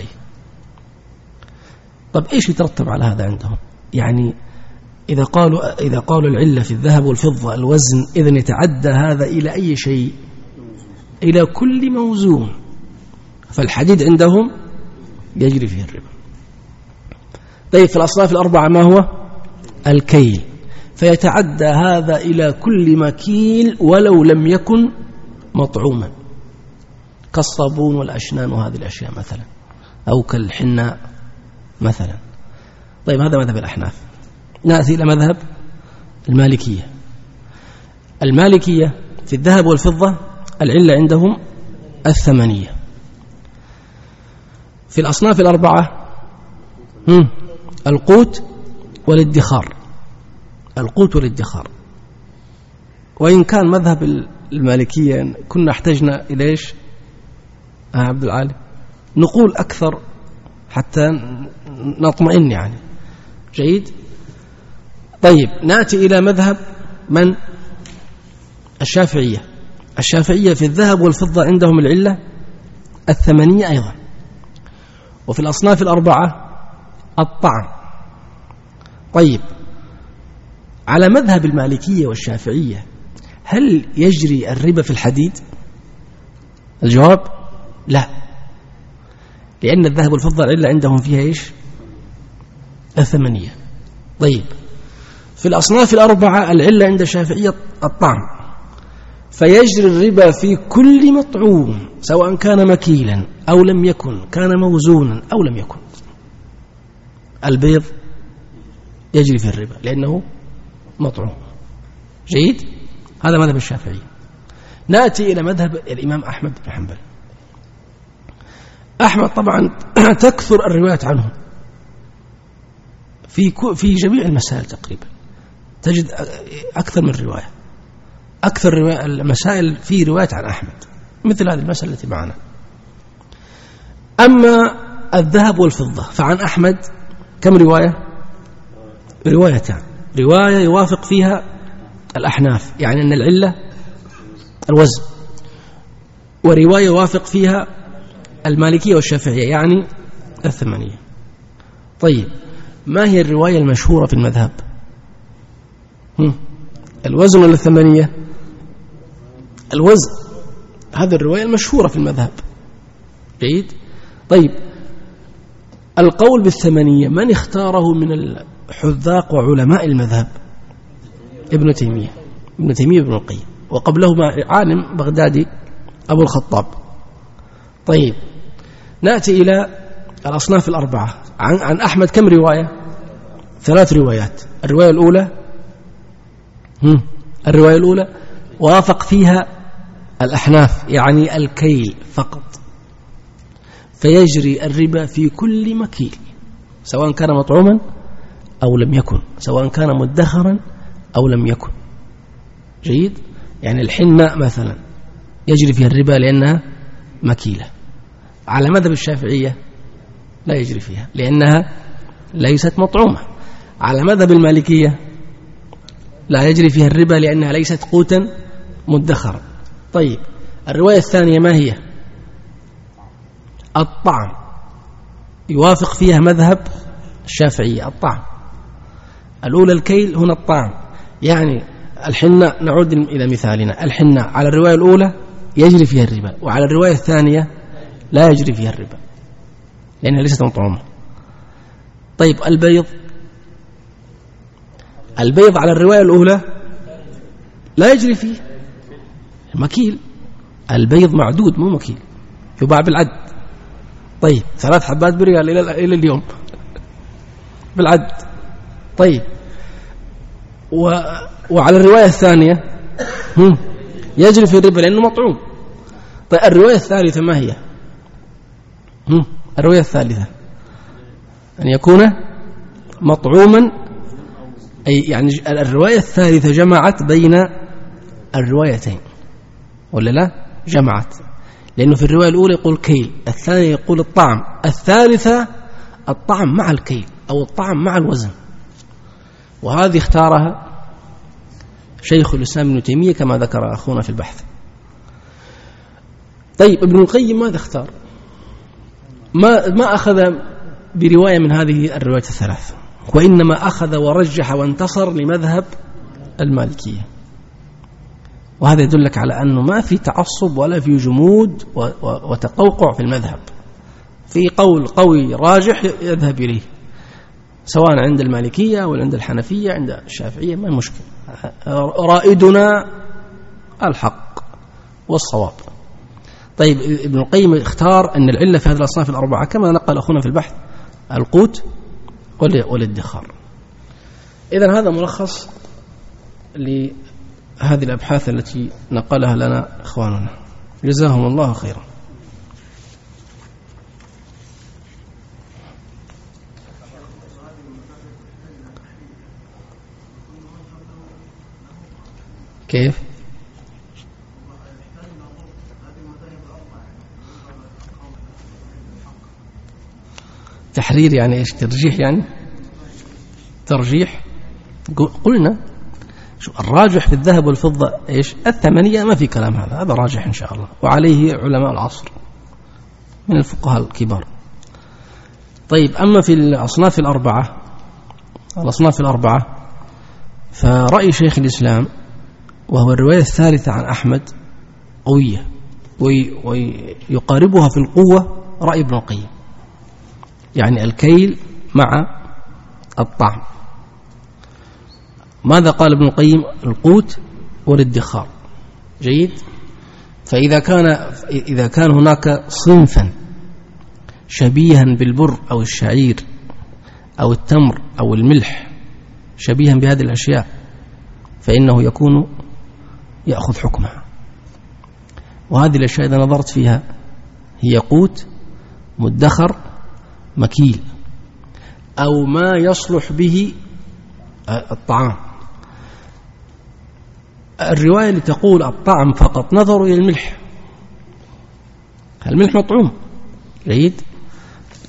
طب إيش يترتب على هذا عندهم؟ يعني إذا قالوا إذا قالوا العلة في الذهب والفضة الوزن، إذن يتعدى هذا إلى أي شيء؟ إلى كل موزون. فالحديد عندهم يجري فيه الربا. طيب في الأصناف الأربعة ما هو؟ الكيل، فيتعدى هذا إلى كل مكيل ولو لم يكن مطعوما، كالصابون والأشنان وهذه الأشياء مثلا، أو كالحناء مثلا. طيب هذا مذهب الأحناف. نأتي إلى مذهب المالكية. المالكية في الذهب والفضة العلة عندهم الثمانية. في الأصناف الأربعة القوت والادخار، القوت والادخار. وإن كان مذهب المالكية كنا احتجنا إلى إيش آه عبد العالي نقول أكثر حتى نطمئن يعني. جيد. طيب نأتي إلى مذهب من؟ الشافعية. الشافعية في الذهب والفضة عندهم العلة الثمانية أيضا، وفي الأصناف الأربعة الطعن. طيب على مذهب المالكية والشافعية هل يجري الربا في الحديد؟ الجواب لا، لأن الذهب والفضة العلة عندهم فيها إيش؟ الثمانية. طيب في الأصناف الأربعة العلة عند الشافعية الطعن، فيجري الربا في كل مطعوم سواء كان مكيلا أو لم يكن، كان موزونا أو لم يكن. البيض يجري في الربا لأنه مطعوم. جيد. هذا مذهب الشافعية. نأتي إلى مذهب الإمام أحمد بن حنبل. أحمد طبعا تكثر الروايات عنه في في جميع المسائل تقريبا، تجد أكثر من رواية، أكثر المسائل في رواية عن أحمد، مثل هذه المسألة التي معنا. أما الذهب والفضة فعن أحمد كم رواية؟ روايتان، رواية يوافق فيها الأحناف يعني أن العلة الوزن، ورواية يوافق فيها المالكية والشافعية يعني الثمانية. طيب ما هي الرواية المشهورة في المذهب؟ هم؟ الوزن ولا الثمانية؟ الوزن، هذه الرواية المشهورة في المذهب. جيد. طيب القول بالثمانية من اختاره من الحذاق وعلماء المذهب؟ ابن تيمية، ابن تيمية ابن القيم، وقبله عالم بغدادي أبو الخطاب. طيب نأتي إلى الأصناف الأربعة. عن, عن أحمد كم رواية؟ ثلاث روايات. الرواية الأولى هم. الرواية الأولى وافق فيها الأحناف يعني الكيل فقط، فيجري الربا في كل مكيل سواء كان مطعوما أو لم يكن، سواء كان مدخرا أو لم يكن. جيد. يعني الحنة مثلا يجري فيها الربا لأنها مكيلة. على مذهب الشافعية لا يجري فيها لأنها ليست مطعومة. على مذهب المالكية لا يجري فيها الربا لأنها ليست قوتا مدخرا. طيب الرواية الثانية ما هي؟ الطعم، يوافق فيها مذهب الشافعية الطعم. الأولى الكيل، هنا الطعم. يعني الحنة، نعود إلى مثالنا، الحنة على الرواية الأولى يجري فيها الربا، وعلى الرواية الثانية لا يجري فيها الربا لأنها ليست مطعومة. طيب البيض، البيض على الرواية الأولى لا يجري فيه مكيل، البيض معدود مو مكيل، يباع بالعد. طيب ثلاث حبات بريال إلى إلى اليوم بالعد. طيب و... وعلى الرواية الثانية هم. يجري في الربا لأنه مطعوم. طيب الرواية الثالثة ما هي؟ هم. الرواية الثالثة أن يكون مطعوما، أي يعني الرواية الثالثة جمعت بين الروايتين ولا لا؟ جمعت، لأنه في الرواية الأولى يقول كيل، الثانية يقول الطعم، الثالثة الطعم مع الكيل أو الطعم مع الوزن. وهذه اختارها شيخ الإسلام ابن تيمية كما ذكر أخونا في البحث. طيب ابن القيم ماذا اختار؟ ما ما أخذ برواية من هذه الروايات الثلاث، وإنما أخذ ورجح وانتصر لمذهب المالكية. وهذا يدلك على أنه ما في تعصب ولا في جمود وتقوقع في المذهب، في قول قوي راجح يذهب إليه سواء عند المالكية ولا عند الحنفية عند الشافعية، ما مشكلة. رائدنا الحق والصواب. طيب ابن القيم اختار أن العلة في هذه الأصناف الأربعة كما نقل أخونا في البحث القوت والادخار. إذن هذا ملخص لهذه الأبحاث التي نقلها لنا إخواننا، جزاهم الله خيرا. كيف؟ تحرير يعني إيش؟ ترجيح يعني؟ ترجيح قلنا شو الراجح في الذهب والفضة إيش؟ الثمانية، ما في كلام، هذا هذا راجح إن شاء الله، وعليه علماء العصر من الفقهاء الكبار. طيب أما في الأصناف الأربعة، الأصناف الأربعة فرأي شيخ الإسلام وهو الرواية الثالثة عن أحمد قوية ويقاربها في القوة رأي ابن القيم، يعني الكيل مع الطعم. ماذا قال ابن القيم؟ القوت والادخار. جيد. فإذا كان إذا كان هناك صنفا شبيها بالبر أو الشعير أو التمر أو الملح شبيها بهذه الأشياء فإنه يكون يأخذ حكمها. وهذه الأشياء إذا نظرت فيها هي قوت مدخر مكيل أو ما يصلح به الطعام. الرواية اللي تقول الطعم فقط نظروا إلى الملح، الملح مطعوم. جيد.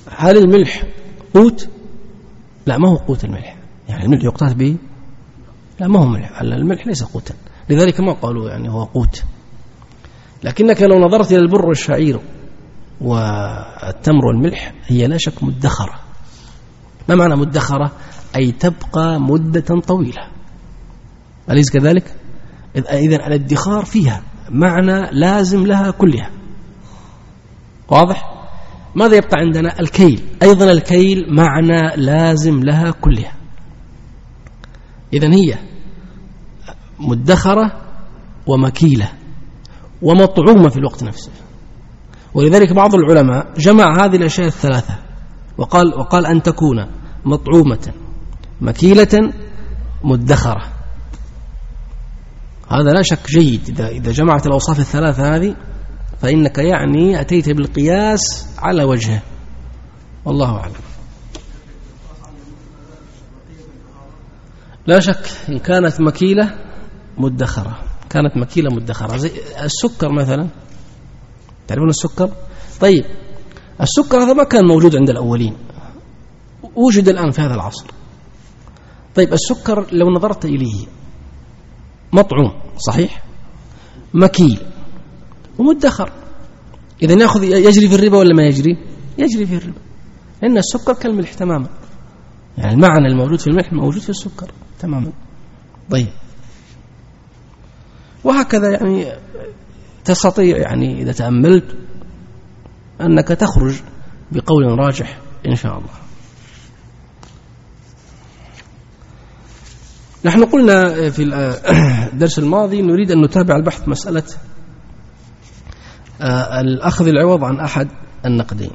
هل الملح قوت؟ لا، ما هو قوت الملح. يعني الملح يقتات به؟ لا، ما هو ملح. الملح ليس قوتا، لذلك ما قالوا يعني هو قوت. لكنك لو نظرت إلى البر والشعير والتمر والملح هي لا شك مدخرة. ما معنى مدخرة؟ أي تبقى مدة طويلة، أليس كذلك؟ إذن الادخار فيها معنى لازم لها كلها. واضح؟ ماذا يبقى عندنا؟ الكيل، أيضا الكيل معنى لازم لها كلها. إذن هي مدخرة ومكيلة ومطعومة في الوقت نفسه. ولذلك بعض العلماء جمع هذه الأشياء الثلاثة وقال, وقال أن تكون مطعومة مكيلة مدخرة. هذا لا شك جيد. إذا, إذا جمعت الأوصاف الثلاثة هذه فإنك يعني أتيت بالقياس على وجهه، والله أعلم. لا شك إن كانت مكيلة مدخرة، كانت مكيلة مدخرة. زي السكر مثلا، تعرفون السكر؟ طيب السكر هذا ما كان موجود عند الأولين، وجد الآن في هذا العصر. طيب السكر لو نظرت إليه مطعوم صحيح، مكيل ومدخر، إذا نأخذ يجري في الربا ولا ما يجري؟ يجري في الربا، لأن السكر كالملح تماما. يعني المعنى الموجود في الملح موجود في السكر تماما. طيب وهكذا يعني تستطيع يعني إذا تأملت أنك تخرج بقول راجح إن شاء الله. نحن قلنا في الدرس الماضي نريد أن نتابع البحث مسألة الأخذ العوض عن أحد النقدين،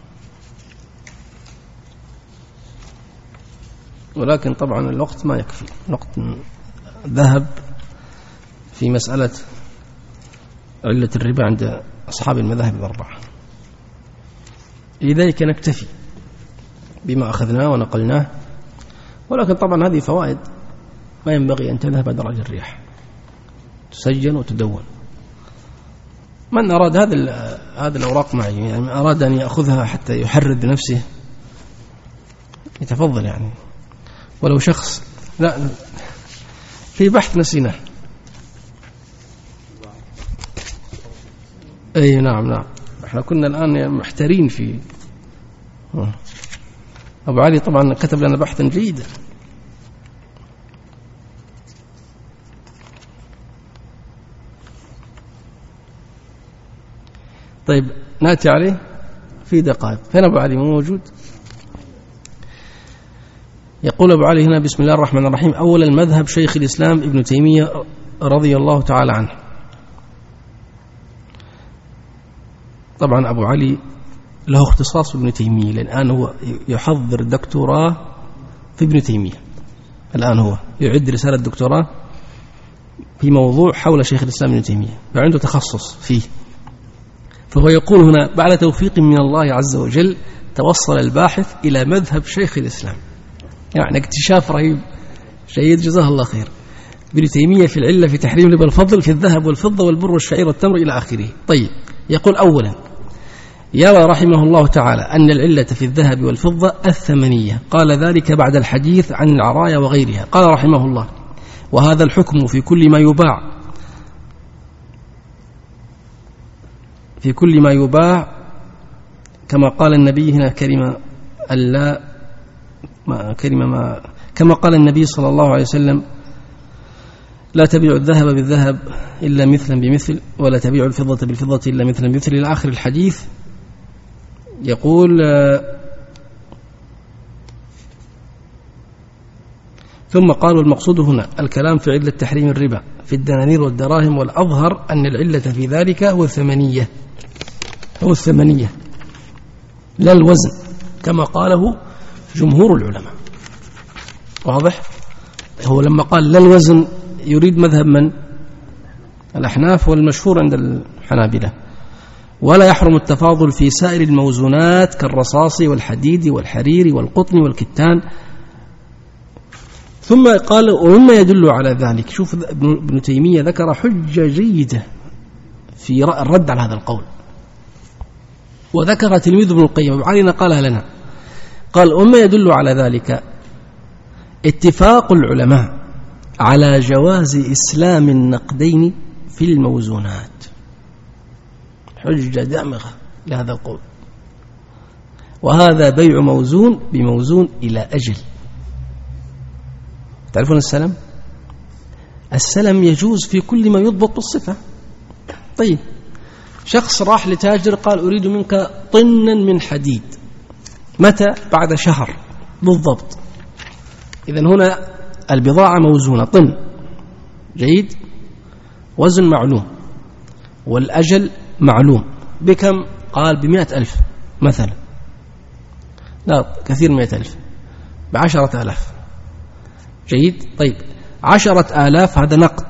ولكن طبعا الوقت ما يكفي، الوقت ذهب في مسألة علة الربا عند أصحاب المذاهب الأربعة. لذلك نكتفي بما أخذناه ونقلناه، ولكن طبعا هذه فوائد ما ينبغي أن تذهب درج الرياح، تسجل وتدون. من أراد هذا هذا الأوراق معي، يعني أراد أن يأخذها حتى يحرر بنفسه يتفضل يعني. ولو شخص لا في بحث نسيناه. أي نعم نعم، احنا كنا الآن محتارين في أبو علي. طبعا كتب لنا بحثا جيدا. طيب نأتي عليه في دقائق. فين أبو علي؟ مو موجود. يقول أبو علي هنا: بسم الله الرحمن الرحيم. أولا المذهب شيخ الإسلام ابن تيمية رضي الله تعالى عنه. طبعا أبو علي له اختصاص ابن تيمية، لأن الآن هو يحضر دكتوراه في ابن تيمية. الآن هو يعد رسالة دكتوراه في موضوع حول شيخ الإسلام ابن تيمية، فعنده تخصص فيه. فهو يقول هنا: بعد توفيق من الله عز وجل توصل الباحث إلى مذهب شيخ الإسلام. يعني اكتشاف رهيب جيد، جزاه الله خير. ابن تيمية في العلة في تحريم ربا الفضل في الذهب والفضة والبر والشعير والتمر إلى آخره. طيب يقول: أولا يرى رحمه الله تعالى أن العلة في الذهب والفضة الثمنية، قال ذلك بعد الحديث عن العرايا وغيرها. قال رحمه الله: وهذا الحكم في كل ما يباع في كل ما يباع كما قال النبي هنا كلمة ألا ما كلمة ما كما قال النبي صلى الله عليه وسلم: لا تبيع الذهب بالذهب إلا مثلا بمثل، ولا تبيع الفضة بالفضة إلا مثلا بمثل، إلى آخر الحديث. يقول: ثم قال: والمقصود هنا الكلام في علة تحريم الربا في الدنانير والدراهم، والأظهر أن العلة في ذلك هو الثمنية هو الثمنية لا الوزن، كما قاله جمهور العلماء. واضح؟ هو لما قال لا الوزن يريد مذهب من؟ الأحناف، والمشهور عند الحنابلة. ولا يحرم التفاضل في سائر الموزونات كالرصاص والحديد والحرير والقطن والكتان. ثم قال: ومما يدل على ذلك، شوف ابن تيمية ذكر حجة جيدة في الرد على هذا القول. وذكر تلميذ ابن القيم وعلينا قالها لنا، قال وما يدل على ذلك اتفاق العلماء على جواز إسلام النقدين في الموزونات. حجة دامغة لهذا القول. وهذا بيع موزون بموزون إلى أجل. تعرفون السلم؟ السلم يجوز في كل ما يضبط بالصفة. طيب شخص راح لتاجر قال أريد منك طنا من حديد، متى؟ بعد شهر بالضبط. إذن هنا البضاعة موزونة، طن، جيد، وزن معلوم، والأجل معلوم. بكم؟ قال بمئة ألف مثلا، لا كثير، مئة ألف، بعشرة آلاف، جيد. طيب عشرة آلاف هذا نقد،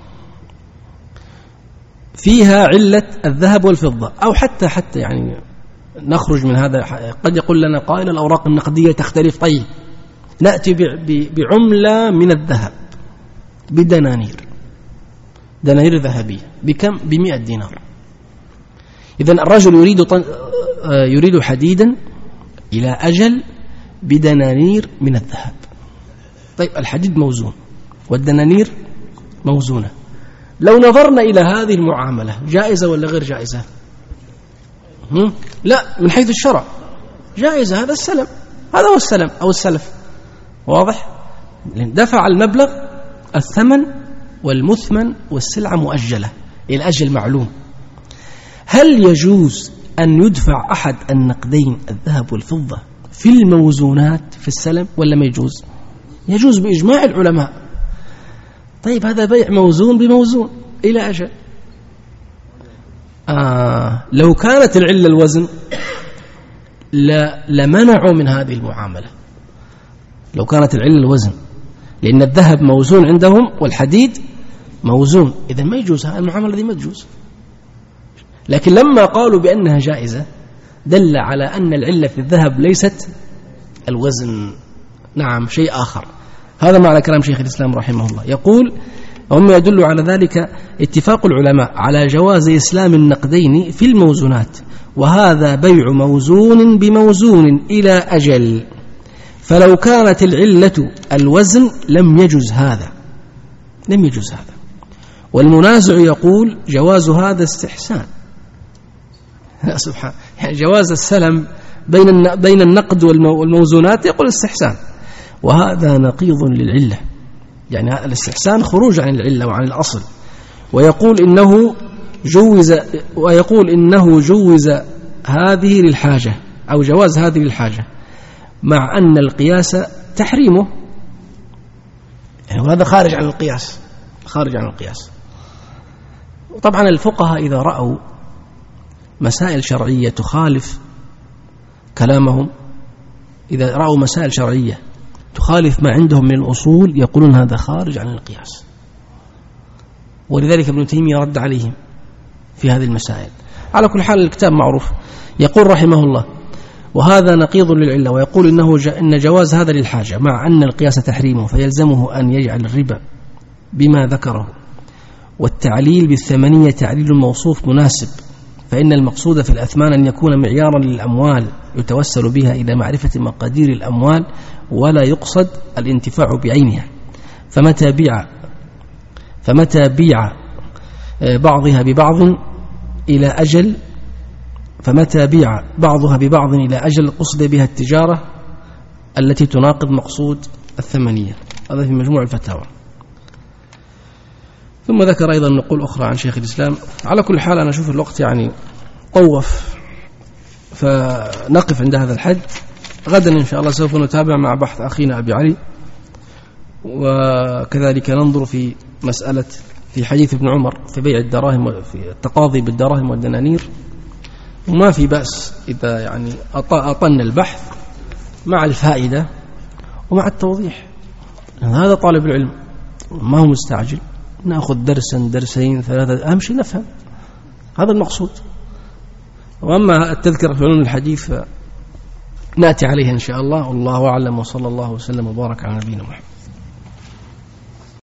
فيها علة الذهب والفضة، أو حتى حتى يعني نخرج من هذا. قد يقول لنا قائل الأوراق النقدية تختلف. طيب نأتي بعملة من الذهب بدنانير، دنانير ذهبية، بكم؟ بمئة دينار. إذن الرجل يريد يريد حديدا إلى أجل بدنانير من الذهب. طيب الحديد موزون والدنانير موزونة. لو نظرنا إلى هذه المعاملة جائزة ولا غير جائزة؟ هم؟ لا، من حيث الشرع جائزة. هذا السلم، هذا هو السلم أو السلف، واضح؟ دفع المبلغ، الثمن والمثمن والسلعة مؤجلة إلى أجل معلوم. هل يجوز أن يدفع أحد النقدين الذهب والفضة في الموزونات في السلم ولا ما يجوز؟ يجوز بإجماع العلماء. طيب هذا بيع موزون بموزون إلى أجل. آه لو كانت العلة الوزن لمنعوا من هذه المعاملة. لو كانت العلة الوزن، لأن الذهب موزون عندهم والحديد موزون، إذا ما يجوز المعاملة دي، ما تجوز. لكن لما قالوا بأنها جائزة دل على أن العلة في الذهب ليست الوزن، نعم شيء آخر. هذا معنى كلام شيخ الإسلام رحمه الله. يقول وما يدل على ذلك اتفاق العلماء على جواز إسلام النقدين في الموزونات، وهذا بيع موزون بموزون إلى أجل. فلو كانت العلة الوزن لم يجوز هذا، لم يجوز هذا. والمنازع يقول جواز هذا استحسان. سبحان، يعني جواز السلم بين بين النقد والموزونات يقول استحسان، وهذا نقيض للعلة، يعني الاستحسان خروج عن العلة وعن الأصل. ويقول إنه جوز ويقول إنه جوز هذه للحاجة، أو جواز هذه للحاجة، مع أن القياس تحريمه، يعني وهذا خارج عن القياس، خارج عن القياس. طبعا الفقهاء إذا رأوا مسائل شرعية تخالف كلامهم، إذا رأوا مسائل شرعية تخالف ما عندهم من الأصول يقولون هذا خارج عن القياس. ولذلك ابن تيمية رد عليهم في هذه المسائل. على كل حال الكتاب معروف. يقول رحمه الله وهذا نقيض للعلة، ويقول إنه ج... إن جواز هذا للحاجة، مع أن القياس تحريمه، فيلزمه أن يجعل الربا بما ذكره، والتعليل بالثمنية تعليل موصوف مناسب، فإن المقصود في الأثمان أن يكون معيارا للأموال يتوسل بها إلى معرفة مقادير الأموال، ولا يقصد الانتفاع بعينها. فمتى بيع فمتى بيع بعضها ببعض إلى أجل فمتى بيع بعضها ببعض إلى أجل قصد بها التجارة التي تناقض مقصود الثمنية. هذا في مجموع الفتاوى. ثم ذكر أيضا نقول أخرى عن شيخ الإسلام. على كل حال أنا أشوف الوقت يعني طوف، فنقف عند هذا الحد. غدا إن شاء الله سوف نتابع مع بحث أخينا أبي علي، وكذلك ننظر في مسألة في حديث ابن عمر في بيع الدراهم، في التقاضي بالدراهم والدنانير. وما في بأس إذا يعني أطن البحث مع الفائدة ومع التوضيح. هذا طالب العلم ما هو مستعجل، نأخذ درسا درسين ثلاثة، أهم شيء نفهم، هذا المقصود. وأما التذكرة في علوم الحديث نأتي عليها إن شاء الله. والله أعلم، وصلى الله وسلم وبارك على نبينا محمد.